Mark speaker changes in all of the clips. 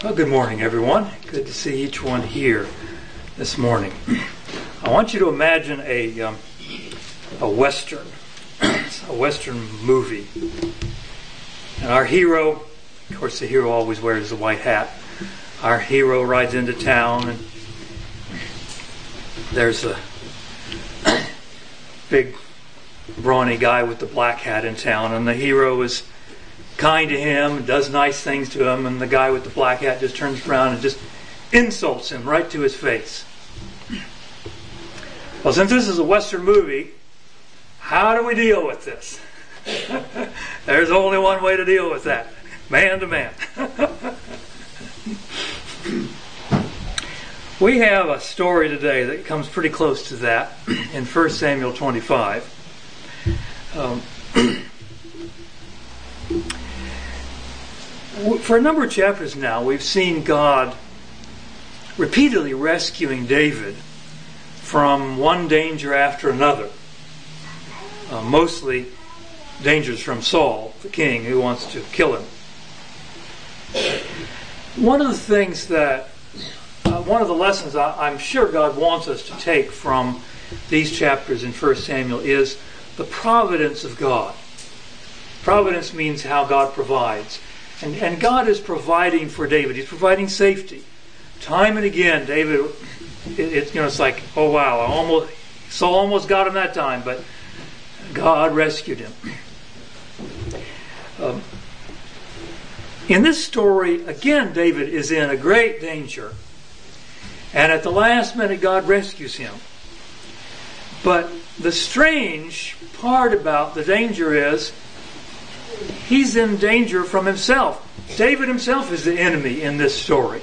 Speaker 1: Well, good morning, everyone. Good to see each one here this morning. I want you to imagine a Western, a Western movie. And our hero, of course the hero always wears the white hat. Our hero rides into town and there's a big brawny guy with the black hat in town, and the hero is kind to him and does nice things to him, and the guy with the black hat just turns around and just insults him right to his face. Well, since this is a Western movie, how do we deal with this? There's only one way to deal with that. Man to man. We have a story today that comes pretty close to that in 1 Samuel 25. For a number of chapters now, we've seen God repeatedly rescuing David from one danger after another. Mostly dangers from Saul, the king, who wants to kill him. One of the lessons I'm sure God wants us to take from these chapters in 1 Samuel is the providence of God. Providence means how God provides. And God is providing for David. He's providing safety. Time and again, David, it's like, oh wow, Saul almost got him that time, but God rescued him. In this story, again, David is in a great danger. And at the last minute, God rescues him. But the strange part about the danger is he's in danger from himself. David himself is the enemy in this story.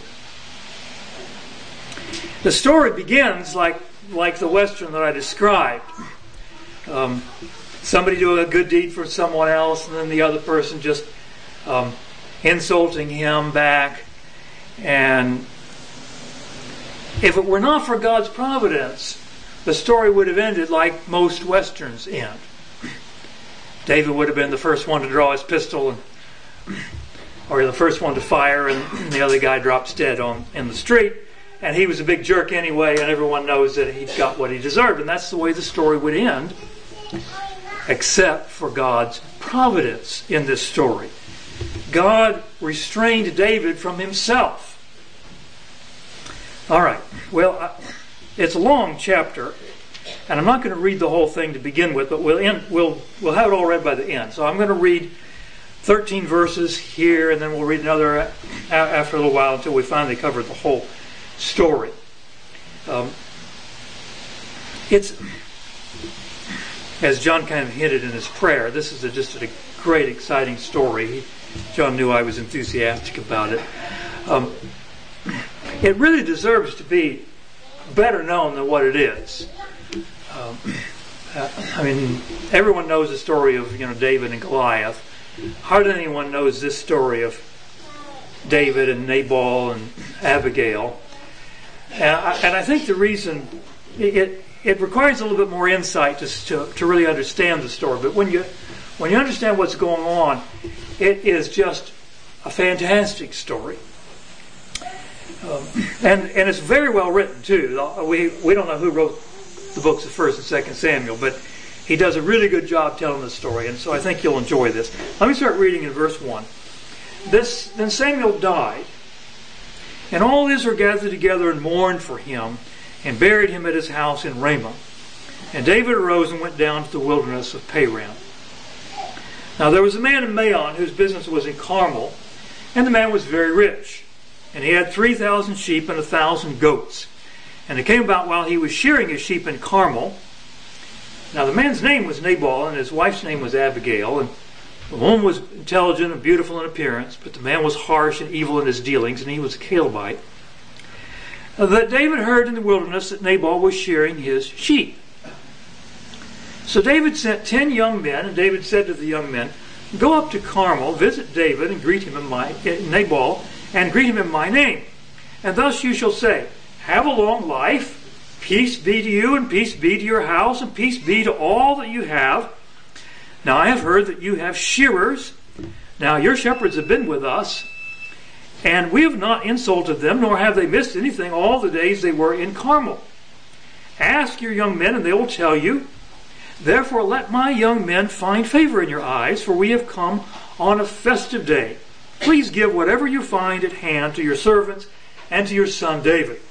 Speaker 1: The story begins like the Western that I described. Somebody doing a good deed for someone else, and then the other person just insulting him back. And if it were not for God's providence, the story would have ended like most Westerns end. David would have been the first one to draw his pistol, or the first one to fire, and the other guy drops dead in the street. And he was a big jerk anyway, and everyone knows that he got what he deserved. And that's the way the story would end, except for God's providence in this story. God restrained David from himself. All right, well, it's a long chapter, and I'm not going to read the whole thing to begin with, but we'll have it all read by the end. So I'm going to read 13 verses here, and then we'll read another after a little while until we finally cover the whole story. It's, as John kind of hinted in his prayer, this is just a great, exciting story. John knew I was enthusiastic about it. It really deserves to be better known than what it is. Everyone knows the story of David and Goliath. Hardly anyone knows this story of David and Nabal and Abigail. And I think the reason it requires a little bit more insight to really understand the story. But when you understand what's going on, it is just a fantastic story. And it's very well written too. We don't know who wrote the books of 1 and 2 Samuel, but he does a really good job telling the story, and so I think you'll enjoy this. Let me start reading in verse 1. Then Samuel died, and all Israel gathered together and mourned for him, and buried him at his house in Ramah. And David arose and went down to the wilderness of Paran. Now there was a man in Maon whose business was in Carmel, and the man was very rich. And he had 3,000 sheep and 1,000 goats. And it came about while he was shearing his sheep in Carmel. Now the man's name was Nabal, and his wife's name was Abigail. And the woman was intelligent and beautiful in appearance, but the man was harsh and evil in his dealings, and he was a Calebite. That David heard in the wilderness that Nabal was shearing his sheep. So David sent 10 young men, and David said to the young men, "Go up to Carmel, visit David, and greet him Nabal, and greet him in my name. And thus you shall say, have a long life, peace be to you, and peace be to your house, and peace be to all that you have. Now I have heard that you have shearers. Now your shepherds have been with us, And we have not insulted them, nor have they missed anything all the days they were in Carmel. Ask your young men, and they will tell you. Therefore let my young men find favor in your eyes, for we have come on a festive day. Please give whatever you find at hand to your servants and to your son David.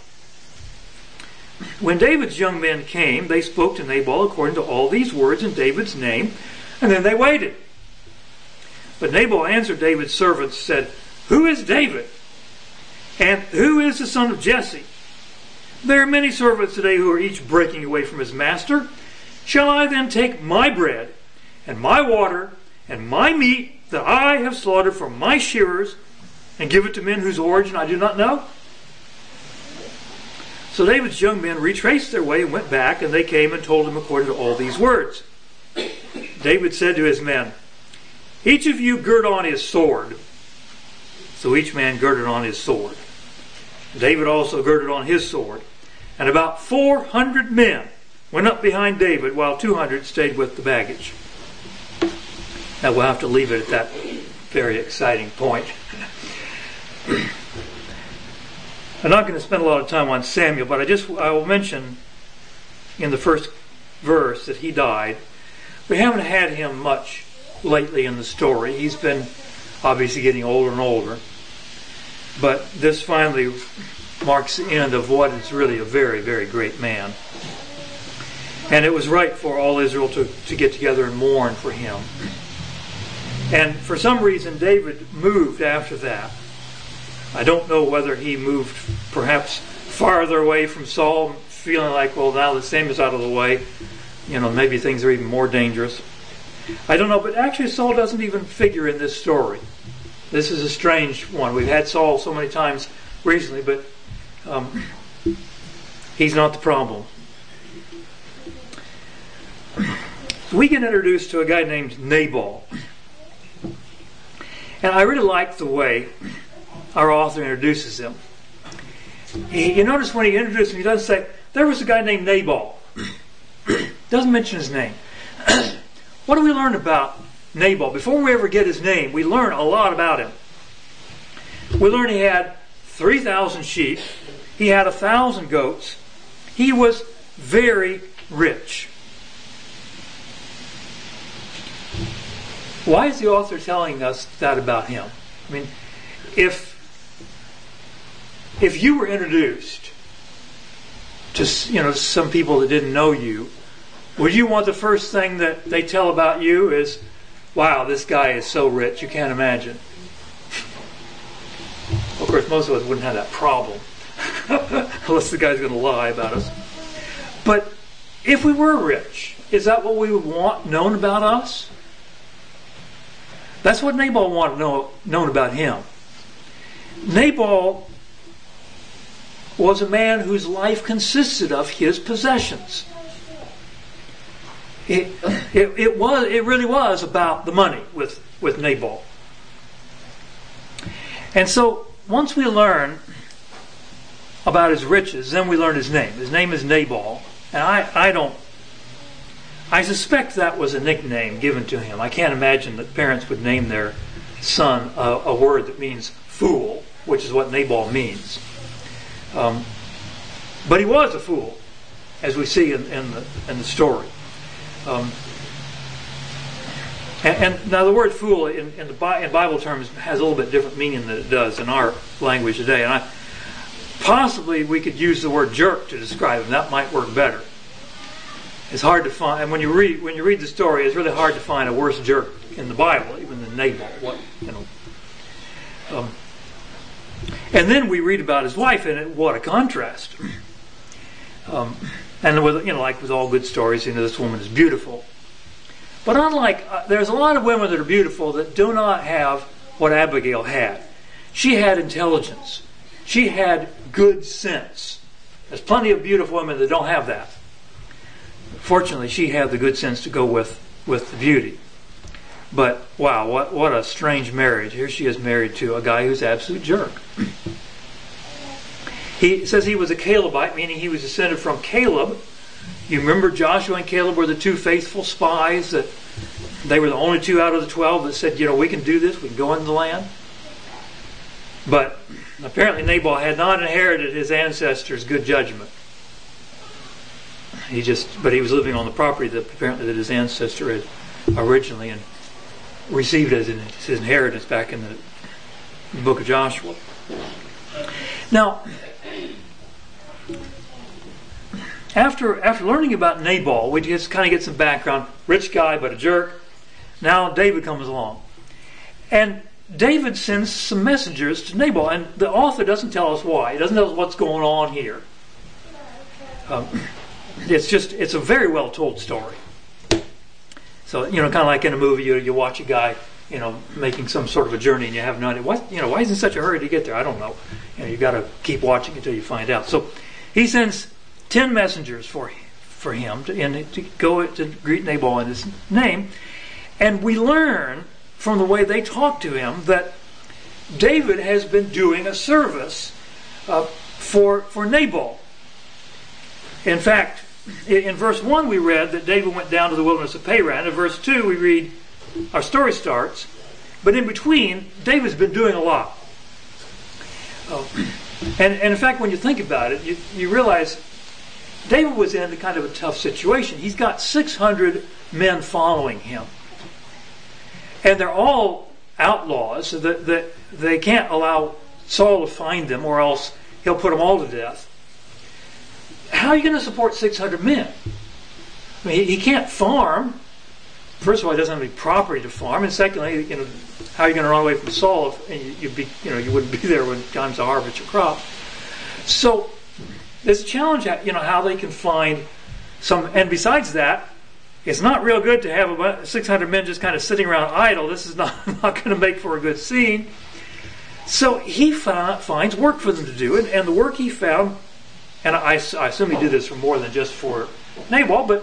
Speaker 1: When David's young men came, they spoke to Nabal according to all these words in David's name, and then they waited. But Nabal answered David's servants, said, Who is David? And who is the son of Jesse? There are many servants today who are each breaking away from his master. Shall I then take my bread and my water and my meat that I have slaughtered from my shearers and give it to men whose origin I do not know? So David's young men retraced their way and went back, and they came and told him according to all these words. David said to his men, Each of you gird on his sword. So each man girded on his sword. David also girded on his sword. And about 400 men went up behind David, while 200 stayed with the baggage. Now we'll have to leave it at that very exciting point. I'm not going to spend a lot of time on Samuel, but I will mention in the first verse that he died. We haven't had him much lately in the story. He's been obviously getting older and older. But this finally marks the end of what is really a very, very great man. And it was right for all Israel to get together and mourn for him. And for some reason, David moved after that. I don't know whether he moved perhaps farther away from Saul, feeling like, well, now that Samuel's out of the way, maybe things are even more dangerous. I don't know, but actually Saul doesn't even figure in this story. This is a strange one. We've had Saul so many times recently, but he's not the problem. We get introduced to a guy named Nabal. And I really like the way our author introduces him. You notice when he introduces him, he doesn't say, there was a guy named Nabal. Doesn't mention his name. What do we learn about Nabal? Before we ever get his name, we learn a lot about him. We learn he had 3,000 sheep. He had 1,000 goats. He was very rich. Why is the author telling us that about him? I mean, if you were introduced to some people that didn't know you, would you want the first thing that they tell about you is, wow, this guy is so rich, you can't imagine. Of course, most of us wouldn't have that problem unless the guy's going to lie about us. But if we were rich, is that what we would want known about us? That's what Nabal wanted known about him. Nabal was a man whose life consisted of his possessions. It really was about the money with Nabal. And so once we learn about his riches, then we learn his name. His name is Nabal. And I suspect that was a nickname given to him. I can't imagine that parents would name their son a word that means fool, which is what Nabal means. But he was a fool, as we see in the story. And now the word fool in Bible terms has a little bit different meaning than it does in our language today. And possibly we could use the word jerk to describe him. That might work better. It's hard to find, and when you read the story, it's really hard to find a worse jerk in the Bible, even than Nabal. And then we read about his wife, and what a contrast. And like with all good stories, this woman is beautiful. But there's a lot of women that are beautiful that do not have what Abigail had. She had intelligence. She had good sense. There's plenty of beautiful women that don't have that. Fortunately, she had the good sense to go with the beauty. But wow, what a strange marriage. Here she is married to a guy who's an absolute jerk. He says he was a Calebite, meaning he was descended from Caleb. You remember Joshua and Caleb were the two faithful spies, that they were the only two out of the 12 that said, we can do this, we can go into the land. But apparently Nabal had not inherited his ancestors' good judgment. But he was living on the property that his ancestor had originally and received as his inheritance back in the book of Joshua. Now, after learning about Nabal, we just kind of get some background. Rich guy, but a jerk. Now David comes along. And David sends some messengers to Nabal, and the author doesn't tell us why. He doesn't tell us what's going on here. It's a very well told story. So, kind of like in a movie, you watch a guy, making some sort of a journey, and you have no idea why is he in such a hurry to get there? I don't know. You got to keep watching until you find out. So, he sends 10 messengers for him to go to greet Nabal in his name, and we learn from the way they talk to him that David has been doing a service for Nabal. In fact, in verse 1 we read that David went down to the wilderness of Paran. In verse 2 we read, our story starts, but in between, David's been doing a lot. And in fact, when you think about it, you realize David was in kind of a tough situation. He's got 600 men following him. And they're all outlaws, so that they can't allow Saul to find them, or else he'll put them all to death. How are you going to support 600 men? I mean, he can't farm. First of all, he doesn't have any property to farm, and secondly, how are you going to run away from Saul if you wouldn't be there when it comes to harvest your crop? So there's a challenge, how they can find some. And besides that, it's not real good to have about 600 men just kind of sitting around idle. This is not going to make for a good scene. So he finds work for them to do, and the work he found, and I assume he did this for more than just for Nabal, but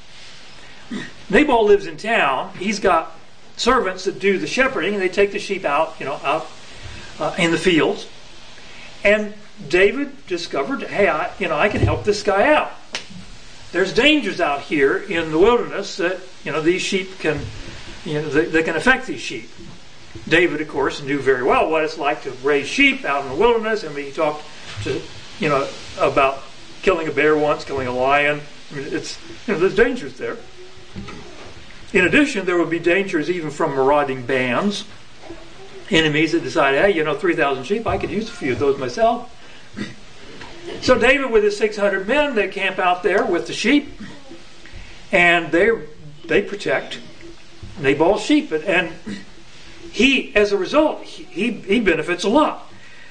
Speaker 1: Nabal lives in town. He's got servants that do the shepherding, and they take the sheep out in the fields. And David discovered, hey, I can help this guy out. There's dangers out here in the wilderness that these sheep can, they can affect these sheep. David, of course, knew very well what it's like to raise sheep out in the wilderness. I mean, he talked to about killing a bear once, killing a lion. I mean, there's dangers there. In addition, there would be dangers even from marauding bands, enemies that decide, hey, 3,000 sheep, I could use a few of those myself. So David, with his 600 men, they camp out there with the sheep, and they protect Nabal's sheep, and he, as a result, he benefits a lot.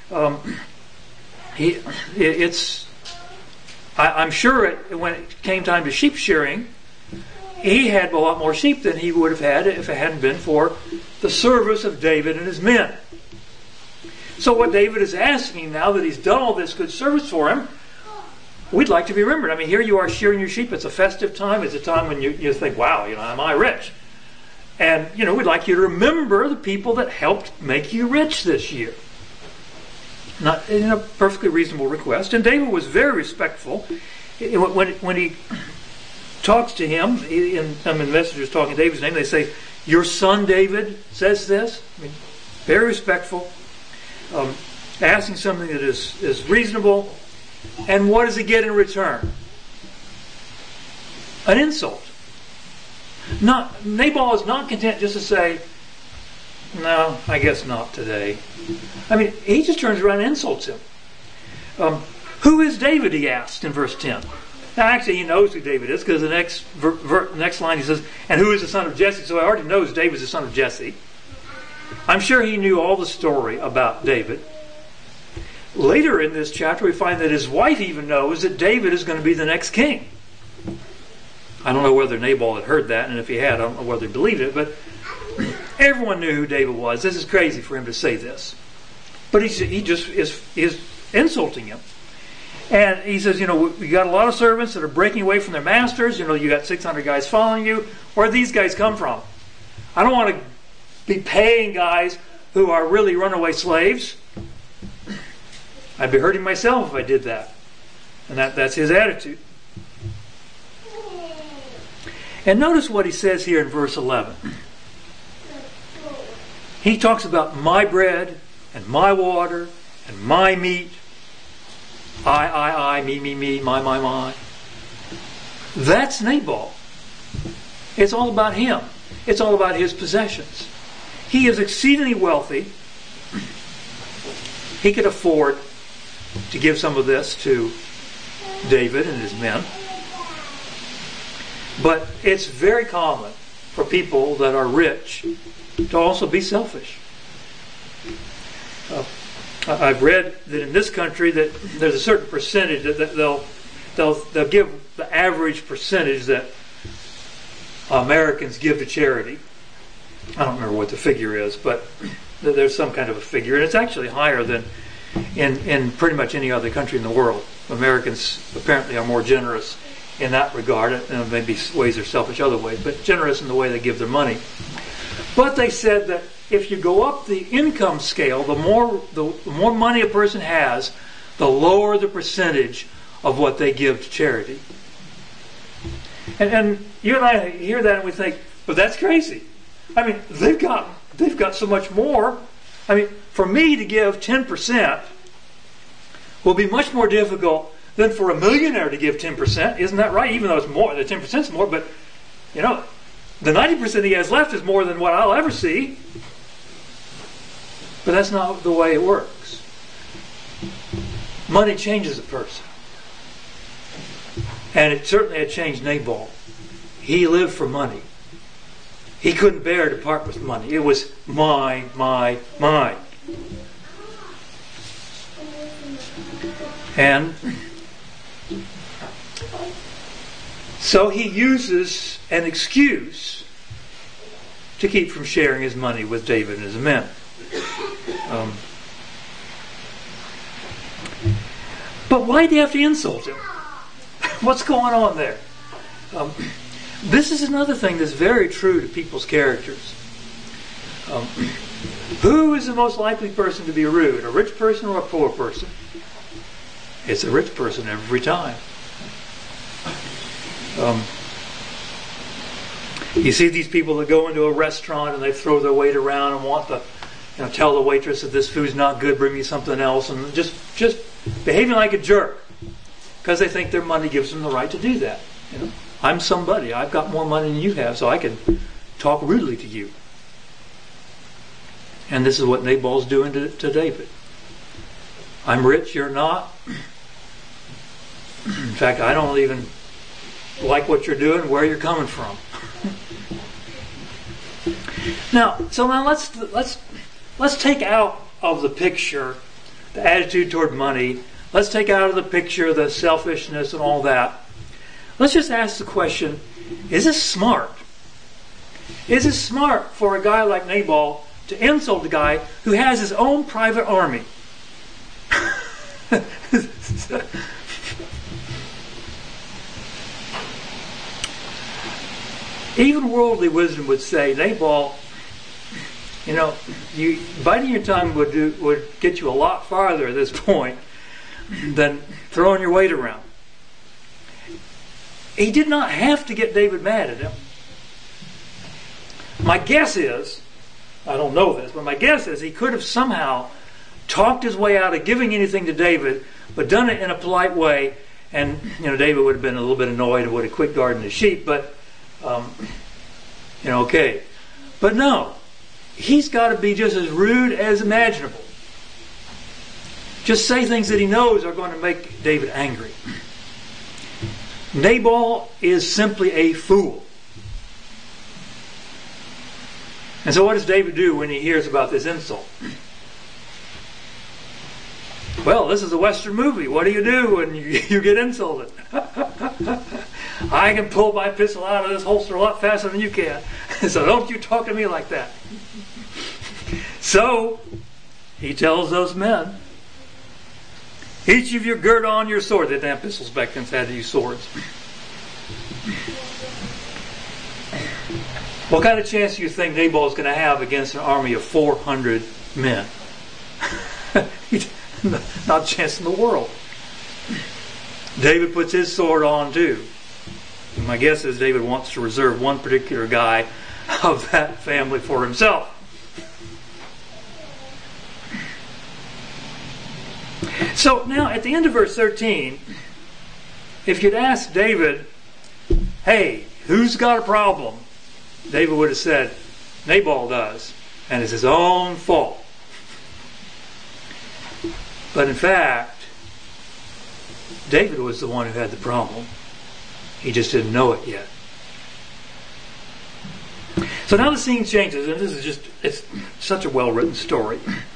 Speaker 1: I'm sure when it came time to sheep shearing, he had a lot more sheep than he would have had if it hadn't been for the service of David and his men. So what David is asking, now that he's done all this good service for him, we'd like to be remembered. I mean, here you are shearing your sheep. It's a festive time. It's a time when you think, wow, am I rich? And, we'd like you to remember the people that helped make you rich this year. Not in a perfectly reasonable request. And David was very respectful. When he talks to him, the messengers talking David's name, they say, your son David says this. I mean, very respectful. Asking something that is reasonable. And what does he get in return? An insult. Nabal is not content just to say, no, I guess not today. I mean, he just turns around and insults him. Who is David, he asked in verse 10. Now, actually, he knows who David is, because the next line he says, and who is the son of Jesse? So he already knows David's the son of Jesse. I'm sure he knew all the story about David. Later in this chapter, we find that his wife even knows that David is going to be the next king. I don't know whether Nabal had heard that, and if he had, I don't know whether he believed it, but everyone knew who David was. This is crazy for him to say this. But he just is insulting him. And he says, we got a lot of servants that are breaking away from their masters. You got 600 guys following you. Where do these guys come from? I don't want to be paying guys who are really runaway slaves. I'd be hurting myself if I did that. And that's his attitude. And notice what he says here in verse 11. He talks about my bread and my water and my meat. I, me, my. That's Nabal. It's all about him. It's all about his possessions. He is exceedingly wealthy. He could afford to give some of this to David and his men. But it's very common for people that are rich to also be selfish. I've read that in this country that there's a certain percentage that they'll give the average percentage that Americans give to charity. I don't remember what the figure is, but there's some kind of a figure, and it's actually higher than in pretty much any other country in the world. Americans apparently are more generous in that regard, and maybe ways are selfish other ways, but generous in the way they give their money. But they said that if you go up the income scale, the more money a person has, the lower the percentage of what they give to charity. And you and I hear that and we think, but that's crazy. I mean, they've got so much more. I mean, for me to give 10% will be much more difficult than for a millionaire to give 10%. Isn't that right? Even though it's more, the 10% is more, but the 90% he has left is more than what I'll ever see. But that's not the way it works. Money changes a person. And it certainly had changed Nabal. He lived for money. He couldn't bear to part with money. It was mine. And so he uses an excuse to keep from sharing his money with David and his men. But why do you have to insult him? What's going on there? This is another thing that's very true to people's characters. Who is the most likely person to be rude? A rich person or a poor person? It's a rich person every time. You see these people that go into a restaurant and they throw their weight around and want to tell the waitress that this food's not good, bring me something else, and just behaving like a jerk because they think their money gives them the right to do that. I'm somebody. I've got more money than you have, so I can talk rudely to you. And this is what Nabal's doing to David. I'm rich, you're not. In fact, I don't even like what you're doing, where you're coming from. Now let's take out of the picture the attitude toward money. Let's take out of the picture the selfishness and all that. Let's just ask the question, is this smart? Is it smart for a guy like Nabal to insult a guy who has his own private army? Even worldly wisdom would say, Nabal, biting your tongue would get you a lot farther at this point than throwing your weight around. He did not have to get David mad at him. My guess is, I don't know this, but my guess is he could have somehow talked his way out of giving anything to David, but done it in a polite way, and David would have been a little bit annoyed and would have quit guarding his sheep, but okay. But no, he's got to be just as rude as imaginable. Just say things that he knows are going to make David angry. Nabal is simply a fool. And so what does David do when he hears about this insult? Well, this is a Western movie. What do when you get insulted? I can pull my pistol out of this holster a lot faster than you can. So don't you talk to me like that. So, he tells those men, each of you gird on your sword. They didn't have pistols back then, so they had to use swords. What kind of chance do you think Nabal is going to have against an army of 400 men? Not a chance in the world. David puts his sword on too. And my guess is David wants to reserve one particular guy of that family for himself. So now at the end of verse 13, if you'd asked David, hey, who's got a problem? David would have said, Nabal does, and it's his own fault. But in fact, David was the one who had the problem. He just didn't know it yet. So now the scene changes, and it's such a well-written story.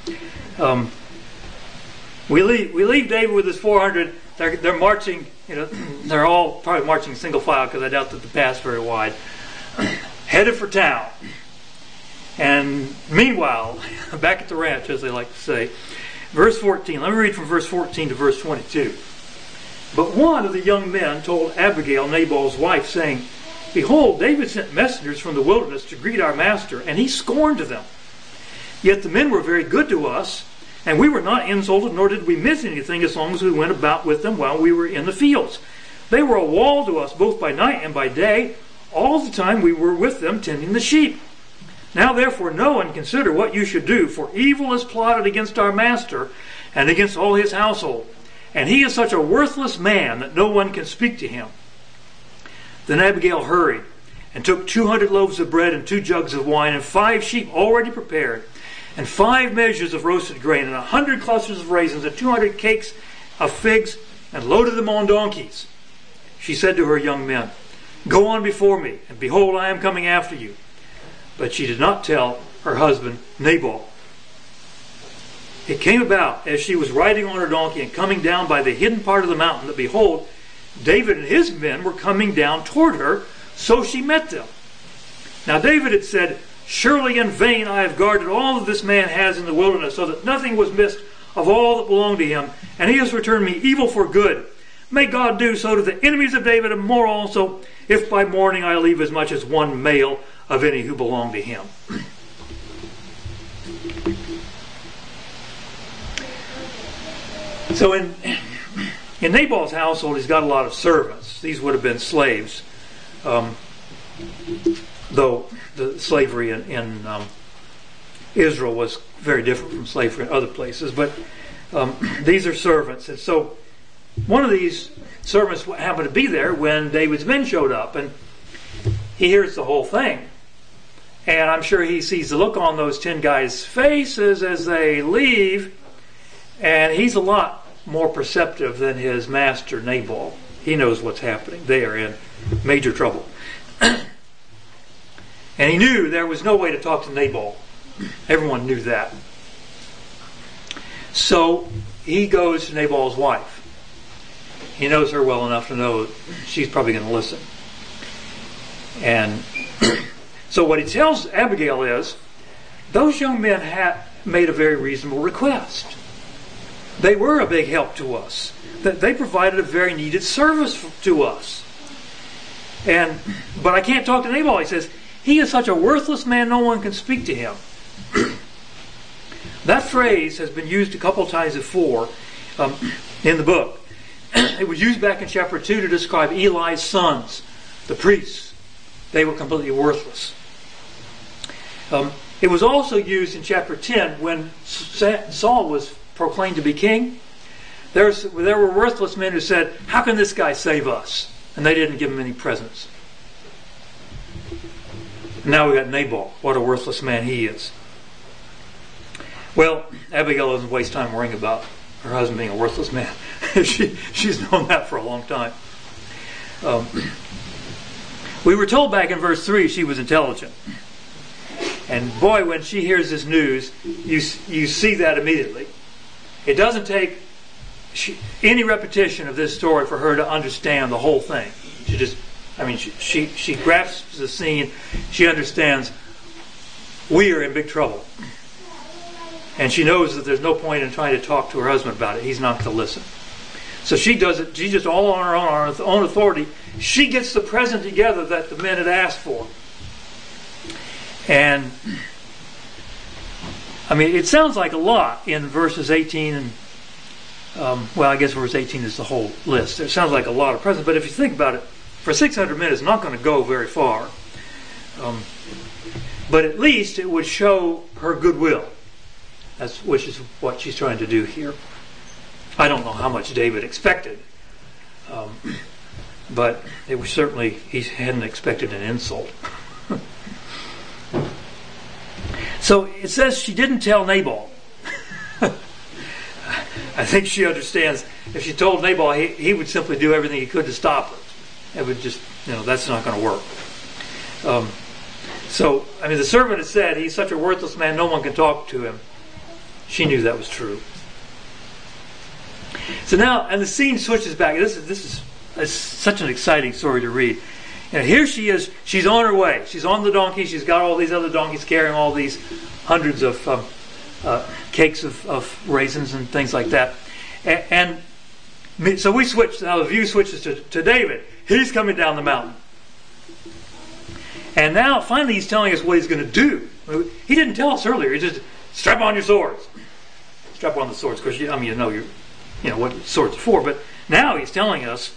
Speaker 1: We leave David with his 400. They're marching, they're all probably marching single file because I doubt that the path's very wide. Headed for town. And meanwhile, back at the ranch, as they like to say, verse 14. Let me read from verse 14 to verse 22. But one of the young men told Abigail, Nabal's wife, saying, Behold, David sent messengers from the wilderness to greet our master, and he scorned them. Yet the men were very good to us, and we were not insulted, nor did we miss anything as long as we went about with them while we were in the fields. They were a wall to us both by night and by day, all the time we were with them tending the sheep. Now therefore know and consider what you should do, for evil is plotted against our master and against all his household. And he is such a worthless man that no one can speak to him. Then Abigail hurried and took 200 loaves of bread and 2 jugs of wine and 5 sheep already prepared and 5 measures of roasted grain and 100 clusters of raisins and 200 cakes of figs and loaded them on donkeys. She said to her young men, Go on before me, and behold, I am coming after you. But she did not tell her husband Nabal. It came about, as she was riding on her donkey and coming down by the hidden part of the mountain, that behold, David and his men were coming down toward her, so she met them. Now David had said, Surely in vain I have guarded all that this man has in the wilderness, so that nothing was missed of all that belonged to him, and he has returned me evil for good. May God do so to the enemies of David and more also, if by morning I leave as much as one male of any who belong to him. So in Nabal's household, he's got a lot of servants. These would have been slaves, though the slavery in Israel was very different from slavery in other places. But these are servants. And so one of these servants happened to be there when David's men showed up. And he hears the whole thing. And I'm sure he sees the look on those 10 guys' faces as they leave. And he's a lot more perceptive than his master Nabal. He knows what's happening. They are in major trouble. And he knew there was no way to talk to Nabal. Everyone knew that. So he goes to Nabal's wife. He knows her well enough to know she's probably going to listen. And so what he tells Abigail is, those young men had made a very reasonable request. They were a big help to us. That they provided a very needed service to us. But I can't talk to Nabal. He says, he is such a worthless man, no one can speak to him. That phrase has been used a couple of times before in the book. It was used back in chapter 2 to describe Eli's sons, the priests. They were completely worthless. It was also used in chapter 10 when Saul was proclaimed to be king. There were worthless men who said, how can this guy save us? And they didn't give him any presents. Now we got Nabal. What a worthless man he is. Well, Abigail doesn't waste time worrying about her husband being a worthless man. She's known that for a long time. We were told back in verse 3 she was intelligent. And boy, when she hears this news, you see that immediately. It doesn't take any repetition of this story for her to understand the whole thing. She grasps the scene. She understands we are in big trouble. And she knows that there's no point in trying to talk to her husband about it. He's not going to listen. So she does it. She just all on her own authority. She gets the present together that the men had asked for. And it sounds like a lot in verses 18 and I guess verse 18 is the whole list. It sounds like a lot of presents, but if you think about it, for 600 men, it's not going to go very far. But at least it would show her goodwill, which is what she's trying to do here. I don't know how much David expected, but it was certainly, he hadn't expected an insult. So it says she didn't tell Nabal. I think she understands if she told Nabal, he would simply do everything he could to stop her. It would just, that's not going to work. The servant had said, he's such a worthless man, no one can talk to him. She knew that was true. So now, and the scene switches back. This is such an exciting story to read. And here she is. She's on her way. She's on the donkey. She's got all these other donkeys carrying all these hundreds of cakes of raisins and things like that. And so we switch. Now the view switches to David. He's coming down the mountain. And now finally he's telling us what he's going to do. He didn't tell us earlier. He just, strap on your swords. Strap on the swords. Of course, you know what swords are for. But now he's telling us,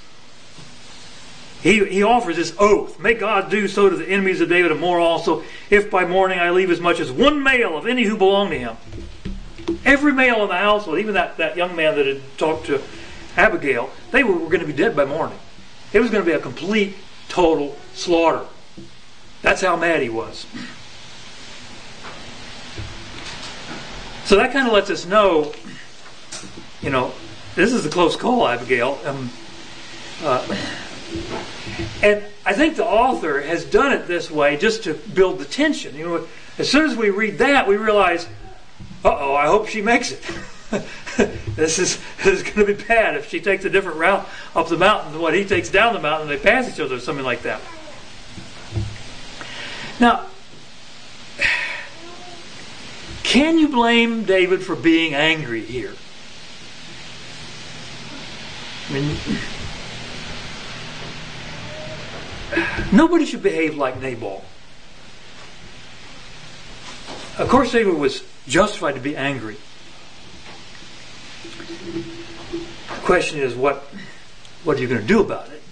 Speaker 1: he offers this oath. May God do so to the enemies of David and more also, if by morning I leave as much as one male of any who belong to him. Every male in the household, even that young man that had talked to Abigail, they were going to be dead by morning. It was going to be a complete, total slaughter. That's how mad he was. So that kind of lets us know, this is a close call, Abigail. And I think the author has done it this way just to build the tension. As soon as we read that, we realize, I hope she makes it. This is going to be bad if she takes a different route up the mountain than what he takes down the mountain and they pass each other or something like that. Now, can you blame David for being angry here? Nobody should behave like Nabal. Of course, David was justified to be angry. The question is, what are you going to do about it?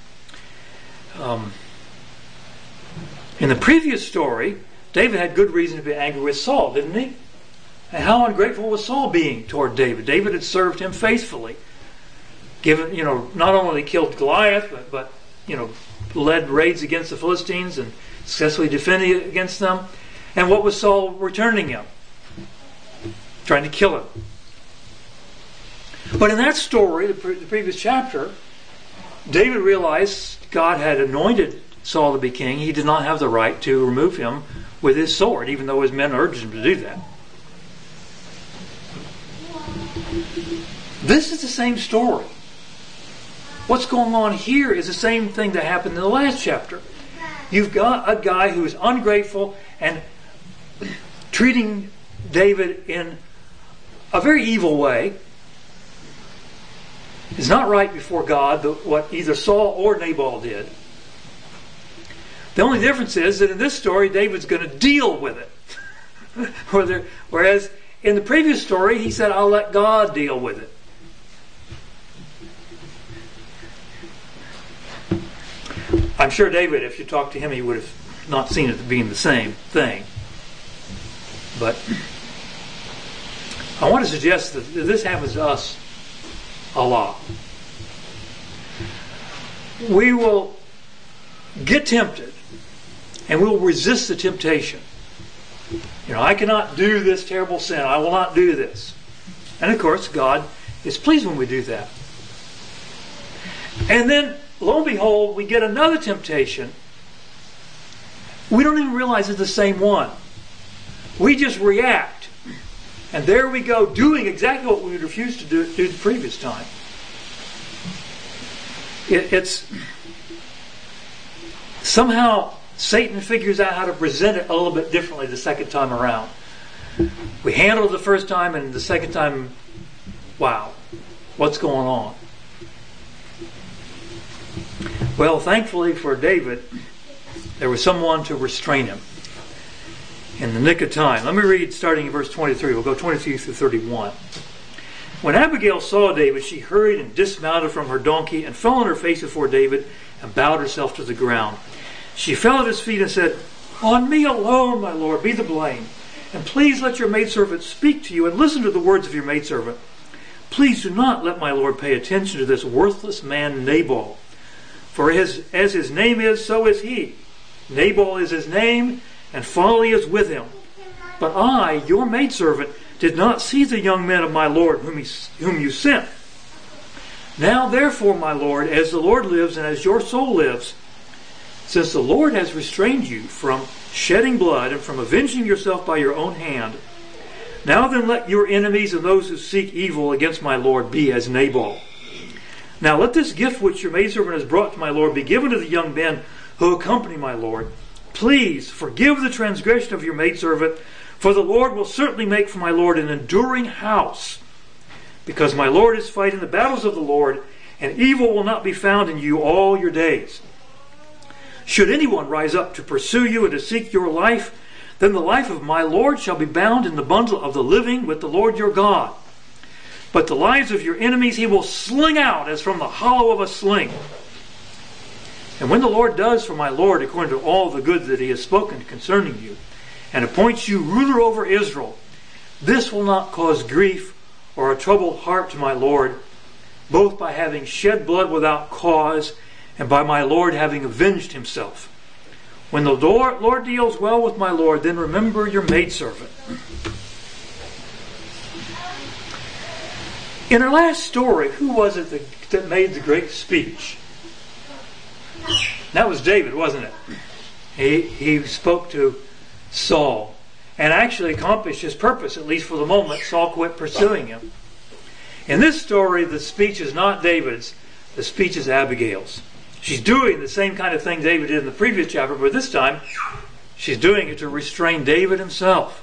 Speaker 1: In the previous story, David had good reason to be angry with Saul, didn't he? And how ungrateful was Saul being toward David? David had served him faithfully. Given, not only killed Goliath, but led raids against the Philistines and successfully defended against them. And what was Saul returning him? Trying to kill him. But in that story, the previous chapter, David realized God had anointed Saul to be king. He did not have the right to remove him with his sword, even though his men urged him to do that. This is the same story. What's going on here is the same thing that happened in the last chapter. You've got a guy who is ungrateful and treating David in a very evil way. It's not right before God, what either Saul or Nabal did. The only difference is that in this story, David's going to deal with it. Whereas in the previous story, he said, I'll let God deal with it. I'm sure David, if you talked to him, he would have not seen it being the same thing. But I want to suggest that this happens to us a lot. We will get tempted and we'll resist the temptation. I cannot do this terrible sin. I will not do this. And of course, God is pleased when we do that. And then, lo and behold, we get another temptation. We don't even realize it's the same one. We just react. And there we go, doing exactly what we would refuse to do the previous time. It's somehow Satan figures out how to present it a little bit differently the second time around. We handled it the first time, and the second time, wow, what's going on? Well, thankfully for David, there was someone to restrain him in the nick of time. Let me read starting in verse 23. We'll go 23 through 31. When Abigail saw David, she hurried and dismounted from her donkey and fell on her face before David and bowed herself to the ground. She fell at his feet and said, On me alone, my lord, be the blame. And please let your maidservant speak to you and listen to the words of your maidservant. please do not let my Lord pay attention to this worthless man Nabal. For as his name is, so is he. Nabal is his name, and folly is with him. But I, your maidservant, did not see the young men of my Lord whom you sent. Now therefore, my Lord, as the Lord lives and as your soul lives, since the Lord has restrained you from shedding blood and from avenging yourself by your own hand, now then let your enemies and those who seek evil against my Lord be as Nabal. Now let this gift which your maidservant has brought to my Lord be given to the young men who accompany my Lord. Please forgive the transgression of your maidservant, for the Lord will certainly make for my Lord an enduring house, because my Lord is fighting the battles of the Lord, and evil will not be found in you all your days. Should anyone rise up to pursue you and to seek your life, then the life of my Lord shall be bound in the bundle of the living with the Lord your God. But the lives of your enemies he will sling out as from the hollow of a sling. And when the Lord does for my Lord according to all the good that he has spoken concerning you, and appoints you ruler over Israel, this will not cause grief or a troubled heart to my Lord, both by having shed blood without cause, and by my Lord having avenged himself. When the Lord deals well with my Lord, then remember your maidservant. In our last story, who was it that made the great speech? That was David, wasn't it? He spoke to Saul and actually accomplished his purpose, at least for the moment. Saul quit pursuing him. In this story, the speech is not David's, the speech is Abigail's. She's doing the same kind of thing David did in the previous chapter, but this time she's doing it to restrain David himself.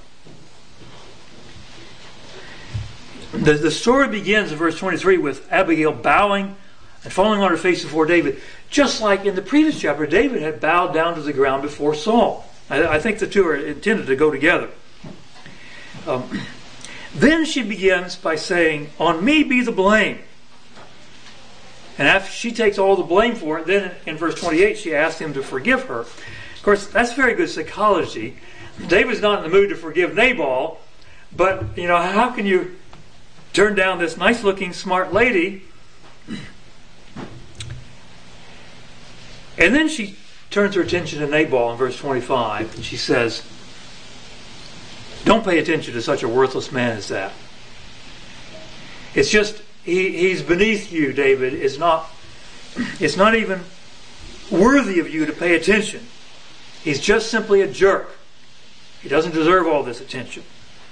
Speaker 1: The story begins in verse 23 with Abigail bowing and falling on her face before David, just like in the previous chapter, David had bowed down to the ground before Saul. I think the two are intended to go together. Then she begins by saying, "On me be the blame." And after she takes all the blame for it, then in verse 28 she asks him to forgive her. Of course, that's very good psychology. David's not in the mood to forgive Nabal, but how can you turn down this nice-looking, smart lady? And then she turns her attention to Nabal in verse 25, and she says, "Don't pay attention to such a worthless man as that. It's just, he's beneath you, David. It's not even worthy of you to pay attention. He's just simply a jerk. He doesn't deserve all this attention."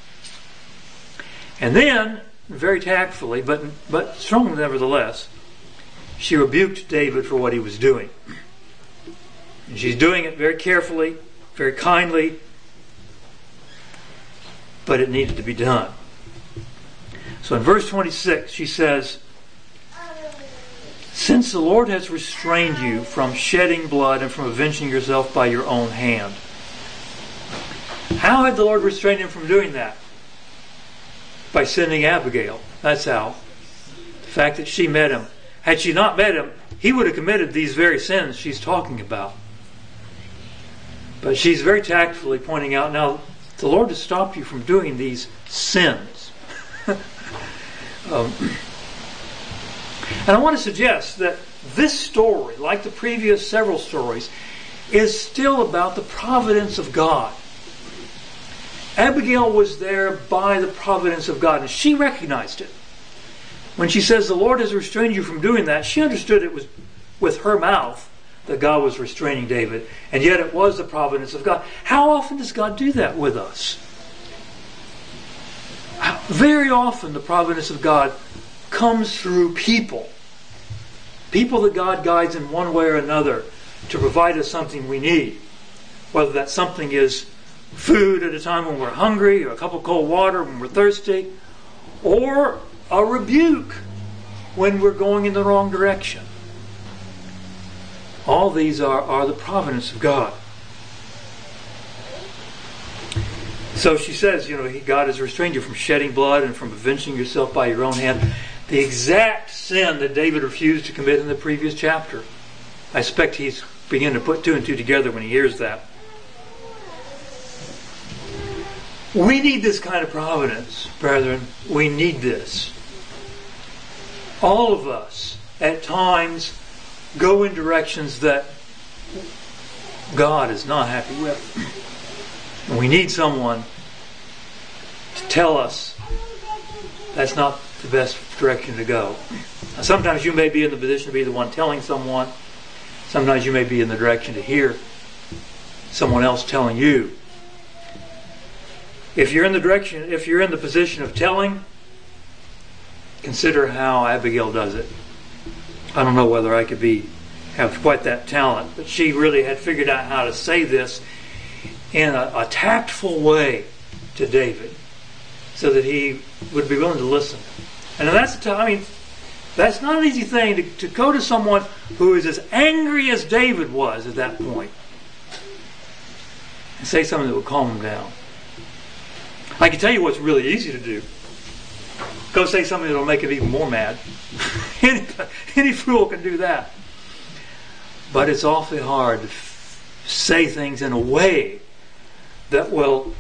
Speaker 1: And then, very tactfully, but strongly nevertheless, she rebuked David for what he was doing. And she's doing it very carefully, very kindly, but it needed to be done. So in verse 26, she says, "Since the Lord has restrained you from shedding blood and from avenging yourself by your own hand." How had the Lord restrained him from doing that? By sending Abigail. That's how. The fact that she met him. Had she not met him, he would have committed these very sins she's talking about. But she's very tactfully pointing out, now, the Lord has stopped you from doing these sins. And I want to suggest that this story, like the previous several stories, is still about the providence of God. Abigail was there by the providence of God, and she recognized it. When she says the Lord has restrained you from doing that, she understood it was with her mouth that God was restraining David, and yet it was the providence of God. How often does God do that with us? Very often the providence of God comes through people. People that God guides in one way or another to provide us something we need. Whether that something is food at a time when we're hungry, or a cup of cold water when we're thirsty, or a rebuke when we're going in the wrong direction. All these are the providence of God. So she says, God has restrained you from shedding blood and from avenging yourself by your own hand. The exact sin that David refused to commit in the previous chapter. I expect he's beginning to put two and two together when he hears that. We need this kind of providence, brethren. We need this. All of us, at times, go in directions that God is not happy with. And we need someone to tell us that's not the best direction to go. Now, sometimes you may be in the position to be the one telling someone. Sometimes you may be in the direction to hear someone else telling you. If you're in the position of telling, consider how Abigail does it. I don't know whether I could have quite that talent, but she really had figured out how to say this in a tactful way to David, so that he would be willing to listen. And that's not an easy thing to go to someone who is as angry as David was at that point and say something that would calm him down. I can tell you what's really easy to do. Go say something that will make him even more mad. Any fool can do that. But it's awfully hard to say things in a way that will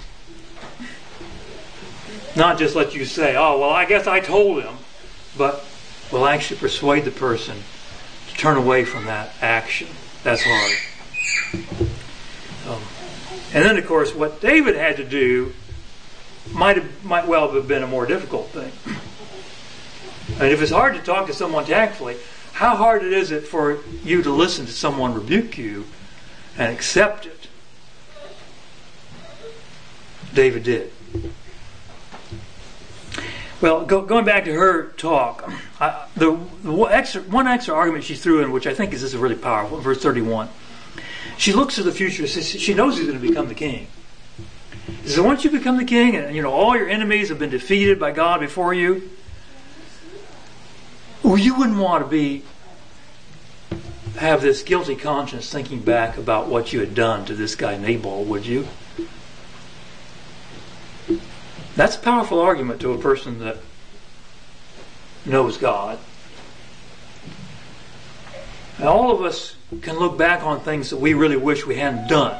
Speaker 1: not just let you say, oh, well, I guess I told him, but will actually persuade the person to turn away from that action. That's hard. And then, of course, what David had to do might well have been a more difficult thing. And if it's hard to talk to someone tactfully, how hard is it for you to listen to someone rebuke you and accept it? David did. Well, going back to her talk, one extra argument she threw in, which I think is really powerful, verse 31. She looks to the future. She knows he's going to become the king. She says, once you become the king, and all your enemies have been defeated by God before you, well, you wouldn't want to have this guilty conscience thinking back about what you had done to this guy Nabal, would you? That's a powerful argument to a person that knows God. And all of us can look back on things that we really wish we hadn't done.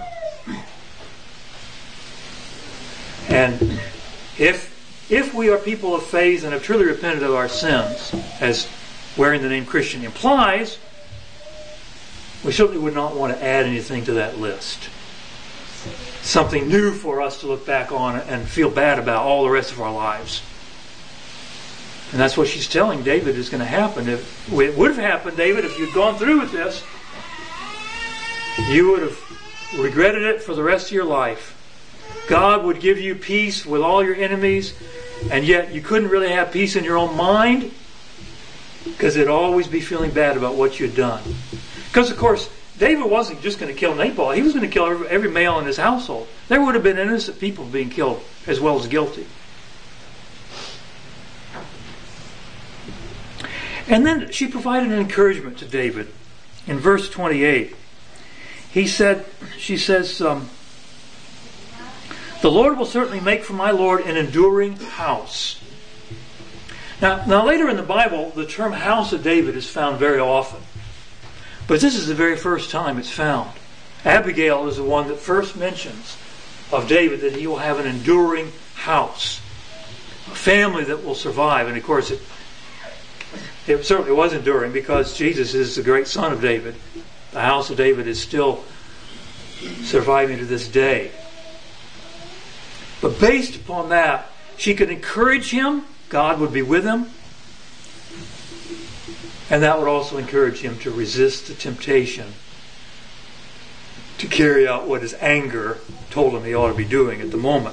Speaker 1: And if we are people of faith and have truly repented of our sins, as wearing the name Christian implies, we certainly would not want to add anything to that list. Something new for us to look back on and feel bad about all the rest of our lives. And that's what she's telling David is going to happen. It would have happened, David, if you'd gone through with this. You would have regretted it for the rest of your life. God would give you peace with all your enemies, and yet you couldn't really have peace in your own mind because it'd always be feeling bad about what you'd done. Because, of course, David wasn't just going to kill Nabal. He was going to kill every male in his household. There would have been innocent people being killed as well as guilty. And then she provided an encouragement to David. In verse 28, she says, the Lord will certainly make for my Lord an enduring house. Now later in the Bible, the term house of David is found very often. But this is the very first time it's found. Abigail is the one that first mentions of David that he will have an enduring house. A family that will survive. And of course it certainly was enduring because Jesus is the great son of David. The house of David is still surviving to this day. But based upon that, she could encourage him. God would be with him. And that would also encourage him to resist the temptation to carry out what his anger told him he ought to be doing at the moment.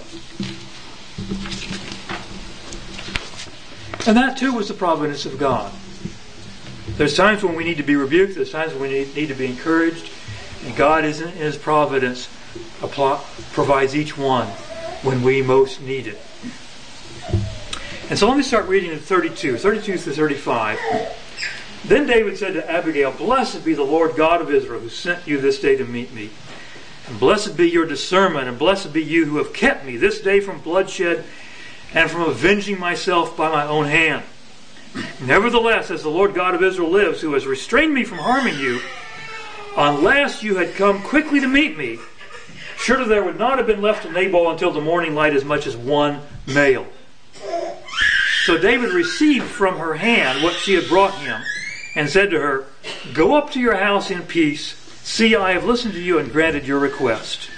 Speaker 1: And that too was the providence of God. There's times when we need to be rebuked. There's times when we need to be encouraged. And God, in His providence, provides each one when we most need it. And so let me start reading in 32 through 35. Then David said to Abigail, "Blessed be the Lord God of Israel, who sent you this day to meet me. And blessed be your discernment, and blessed be you who have kept me this day from bloodshed and from avenging myself by my own hand. Nevertheless, as the Lord God of Israel lives, who has restrained me from harming you, unless you had come quickly to meet me, surely there would not have been left to Nabal until the morning light as much as one male." So David received from her hand what she had brought him, and said to her, "Go up to your house in peace. See, I have listened to you and granted your request."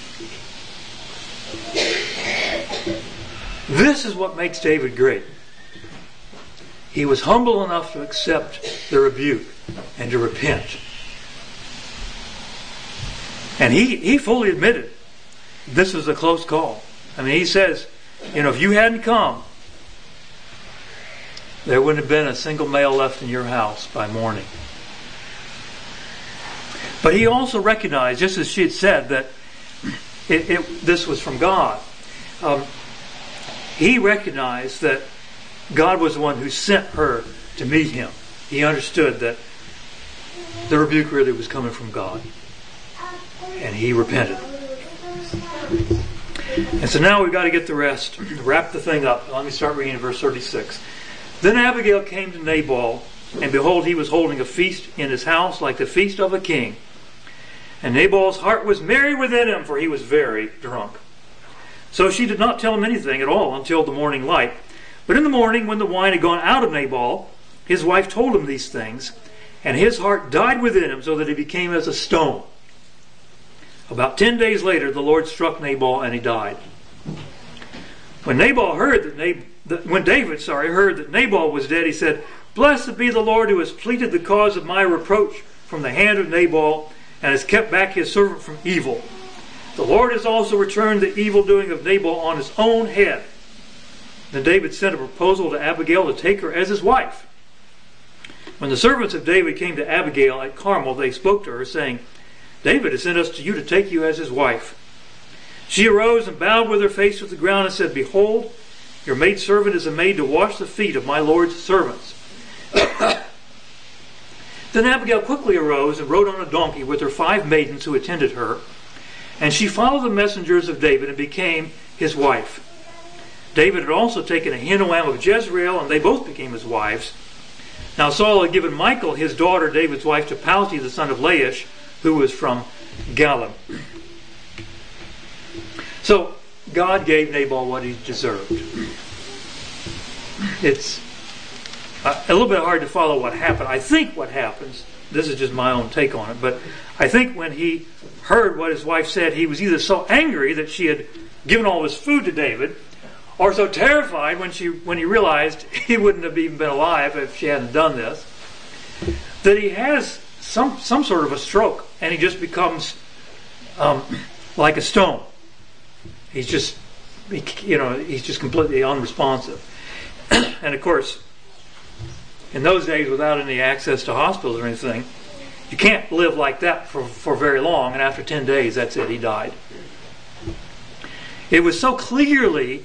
Speaker 1: This is what makes David great. He was humble enough to accept the rebuke and to repent. And he fully admitted this was a close call. I mean, he says, if you hadn't come, there wouldn't have been a single male left in your house by morning. But he also recognized, just as she had said, that this was from God. He recognized that God was the one who sent her to meet him. He understood that the rebuke really was coming from God. And he repented. And so now we've got to get the rest, wrap the thing up. Let me start reading verse 36. Then Abigail came to Nabal, and behold, he was holding a feast in his house like the feast of a king. And Nabal's heart was merry within him, for he was very drunk. So she did not tell him anything at all until the morning light. But in the morning, when the wine had gone out of Nabal, his wife told him these things, and his heart died within him, so that he became as a stone. About 10 days later, the Lord struck Nabal, and he died. When David heard that Nabal was dead, he said, "Blessed be the Lord who has pleaded the cause of my reproach from the hand of Nabal, and has kept back his servant from evil. The Lord has also returned the evil doing of Nabal on his own head." Then David sent a proposal to Abigail to take her as his wife. When the servants of David came to Abigail at Carmel, they spoke to her, saying, "David has sent us to you to take you as his wife." She arose and bowed with her face to the ground and said, "Behold, your maidservant is a maid to wash the feet of my Lord's servants." Then Abigail quickly arose and rode on a donkey with her 5 maidens who attended her. And she followed the messengers of David and became his wife. David had also taken Ahinoam of Jezreel, and they both became his wives. Now Saul had given Michal, his daughter, David's wife, to Palti, the son of Laish, who was from Galim. So God gave Nabal what he deserved. It's a little bit hard to follow what happened. I think what happens, this is just my own take on it, but I think when he heard what his wife said, he was either so angry that she had given all his food to David, or so terrified when he realized he wouldn't have even been alive if she hadn't done this, that he has some sort of a stroke, and he just becomes like a stone. He's just completely unresponsive. And of course, in those days, without any access to hospitals or anything, you can't live like that for very long. And after 10 days, that's it. He died. It was so clearly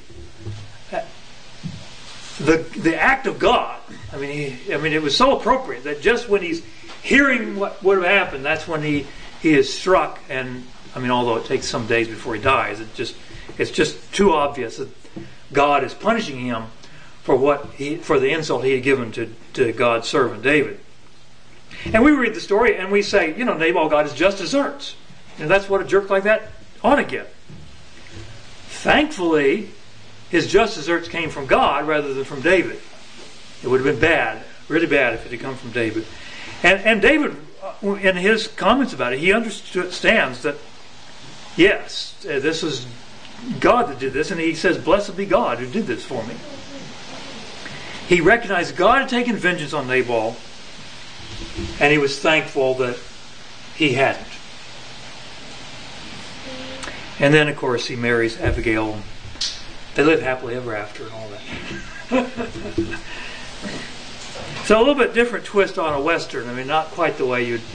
Speaker 1: the act of God. I mean, it was so appropriate that just when he's hearing what would have happened, that's when he is struck. And although it takes some days before he dies, it's just too obvious that God is punishing him for the insult he had given to God's servant David. And we read the story and we say, Nabal got his just deserts. And that's what a jerk like that ought to get. Thankfully, his just deserts came from God rather than from David. It would have been bad, really bad, if it had come from David. And David, in his comments about it, he understands that, yes, this is God that did this, and he says, "Blessed be God who did this for me." He recognized God had taken vengeance on Nabal, and he was thankful that he hadn't. And then, of course, he marries Abigail. They live happily ever after and all that. So a little bit different twist on a Western. Not quite the way you'd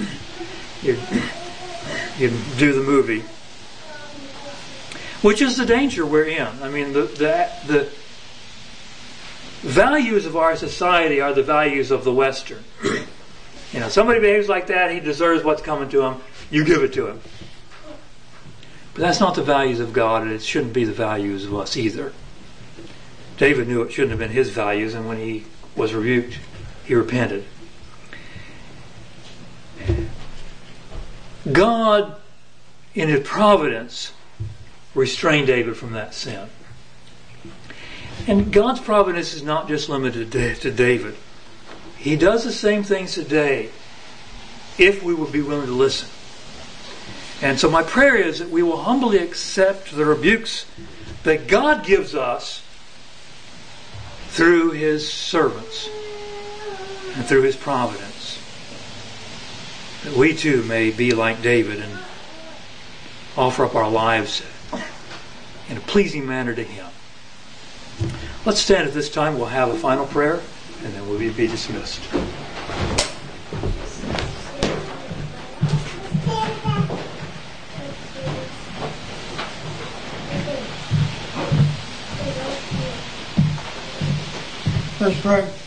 Speaker 1: do the movie. Which is the danger we're in. The values of our society are the values of the Western. Somebody behaves like that, he deserves what's coming to him, you give it to him. But that's not the values of God, and it shouldn't be the values of us either. David knew it shouldn't have been his values, and when he was rebuked, he repented. God, in his providence, restrained David from that sin. And God's providence is not just limited to David. He does the same things today if we would be willing to listen. And so my prayer is that we will humbly accept the rebukes that God gives us through His servants and through His providence. That we too may be like David and offer up our lives in a pleasing manner to Him. Let's stand at this time. We'll have a final prayer and then we'll be dismissed.
Speaker 2: Let's pray.